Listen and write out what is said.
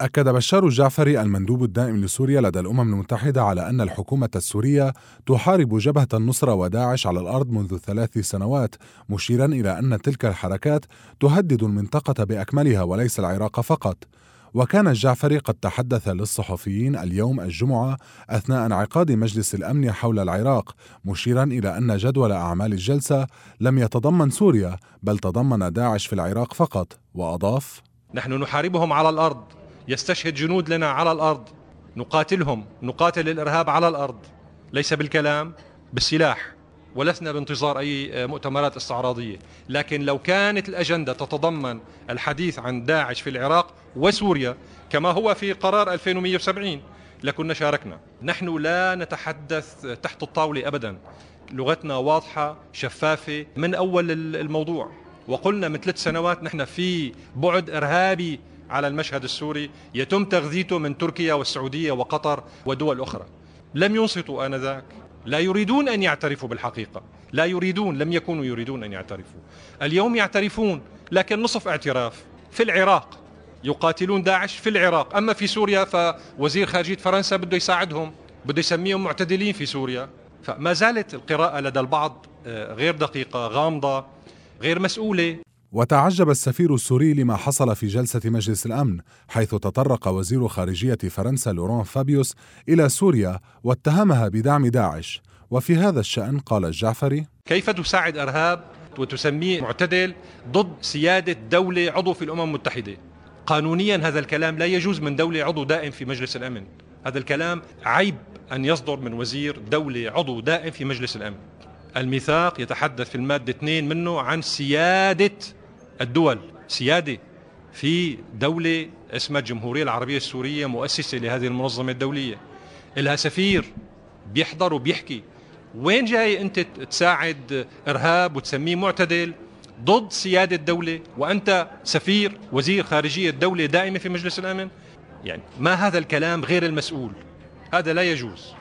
أكد بشار الجعفري المندوب الدائم لسوريا لدى الأمم المتحدة على أن الحكومة السورية تحارب جبهة النصرة وداعش على الأرض منذ 3 سنوات، مشيرا إلى أن تلك الحركات تهدد المنطقة بأكملها وليس العراق فقط. وكان الجعفري قد تحدث للصحفيين اليوم الجمعة أثناء انعقاد مجلس الأمن حول العراق، مشيرا إلى أن جدول أعمال الجلسة لم يتضمن سوريا بل تضمن داعش في العراق فقط. وأضاف: نحن نحاربهم على الأرض، يستشهد جنود لنا على الأرض، نقاتلهم، نقاتل الإرهاب على الأرض، ليس بالكلام، بالسلاح، ولسنا بانتظار أي مؤتمرات استعراضية. لكن لو كانت الأجندة تتضمن الحديث عن داعش في العراق وسوريا كما هو في قرار 2170 لكنا شاركنا. نحن لا نتحدث تحت الطاولة أبدا، لغتنا واضحة شفافة من أول الموضوع، وقلنا من 3 سنوات نحن في بعد إرهابي على المشهد السوري يتم تغذيته من تركيا والسعودية وقطر ودول أخرى. لم ينصتوا آنذاك، لا يريدون أن يعترفوا بالحقيقة، لا يريدون، لم يكونوا يريدون أن يعترفوا. اليوم يعترفون لكن نصف اعتراف. في العراق يقاتلون داعش في العراق، أما في سوريا فوزير خارجية فرنسا بده يساعدهم، بده يسميهم معتدلين في سوريا. فما زالت القراءة لدى البعض غير دقيقة، غامضة، غير مسؤولة. وتعجب السفير السوري لما حصل في جلسة مجلس الأمن، حيث تطرق وزير خارجية فرنسا لوران فابيوس إلى سوريا واتهمها بدعم داعش. وفي هذا الشأن قال الجعفري: كيف تساعد إرهاب وتسميه معتدل ضد سيادة دولة عضو في الأمم المتحدة؟ قانونيا هذا الكلام لا يجوز من دولة عضو دائم في مجلس الأمن. هذا الكلام عيب أن يصدر من وزير دولة عضو دائم في مجلس الأمن. الميثاق يتحدث في المادة 2 منه عن سيادة الدول، سيادة في دولة اسمها الجمهورية العربية السورية، مؤسسة لهذه المنظمة الدولية، لها سفير بيحضر وبيحكي. وين جاي أنت تساعد إرهاب وتسميه معتدل ضد سيادة دولة وأنت سفير وزير خارجية دولة دائمة في مجلس الأمن؟ يعني ما هذا الكلام غير المسؤول، هذا لا يجوز.